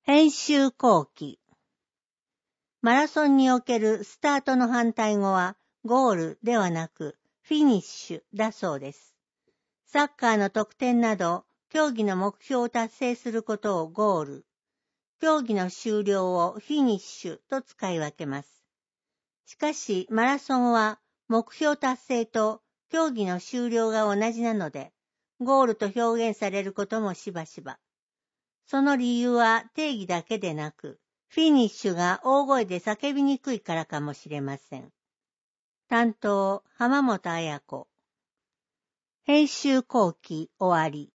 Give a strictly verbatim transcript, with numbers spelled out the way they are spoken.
編集後期。マラソンにおけるスタートの反対語はゴールではなくフィニッシュだそうです。サッカーの得点など競技の目標を達成することをゴール、競技の終了をフィニッシュと使い分けます。しかしマラソンは目標達成と競技の終了が同じなので、ゴールと表現されることもしばしば。その理由は定義だけでなく、フィニッシュが大声で叫びにくいからかもしれません。担当、浜本彩子。編集後期終わり。